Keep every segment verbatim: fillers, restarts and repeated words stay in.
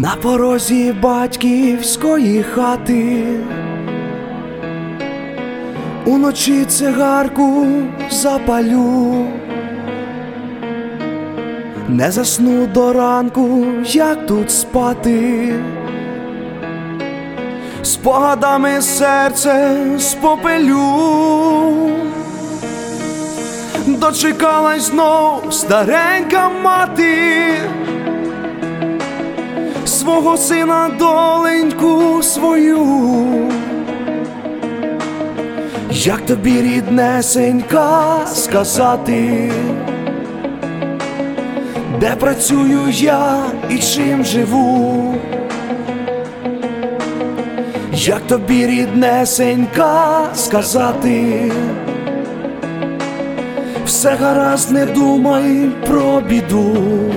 На порозі батьківської хати уночі цигарку запалю, не засну до ранку, як тут спати, спогадами серце спопелю. Дочекалась знов старенька мати свого сина, доленьку свою. Як тобі, ріднесенька, сказати, де працюю я і чим живу? Як тобі, ріднесенька, сказати, все гаразд, не думай про біду.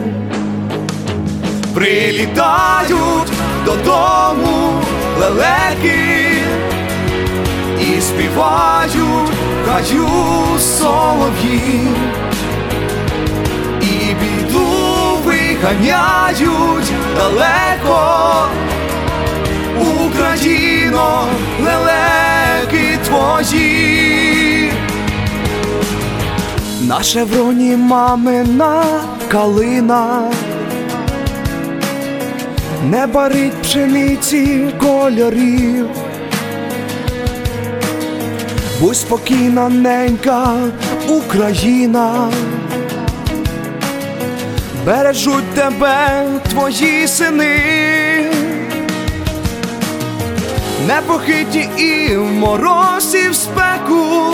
Прилітають додому лелеки і співають в гаю солов'ї, і біду виганяють далеко. Україно, лелеки твої. На шевроні мамина калина не барить пшениці кольорів. Будь спокійна, ненька Україна, бережуть тебе твої сини. Непохитні і в мороз, і в спеку,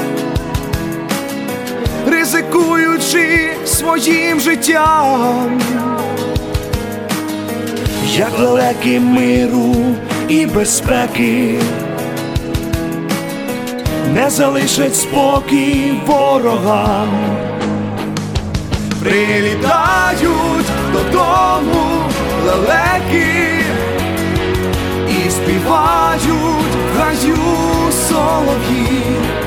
ризикуючи своїм життям, як лелеки миру і безпеки, не залишать спокій ворогам. Прилітають додому лелеки і співають в гаю солов'ї,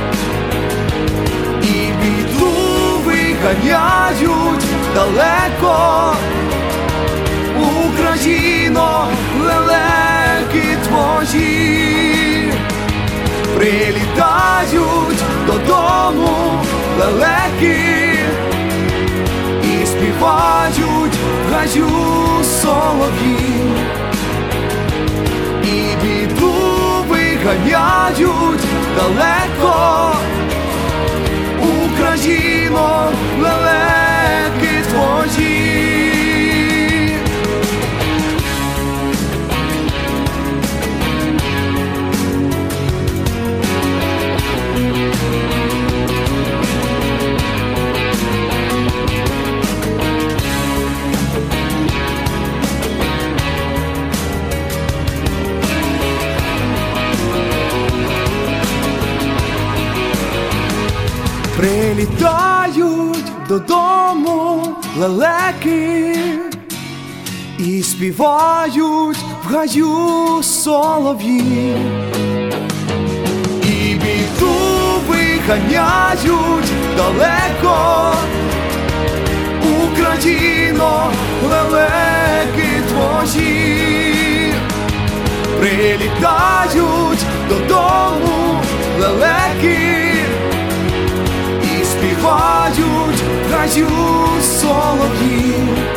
і біду виганяють далеко. Україно, лелеки твої. Прилітають додому лелеки і співають в гаю солов'ї, і біду виганяють далеко. Україно, лелеки твої. Прилітають додому лелеки і співають в гаю солов'ї, і біду виганяють далеко. Україно, лелеки твої. Прилітають додому лелеки і співають в гаю солов'ї,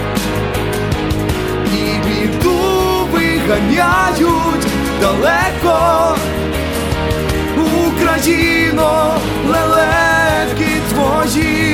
і біду виганяють далеко. Україно, лелеки твої.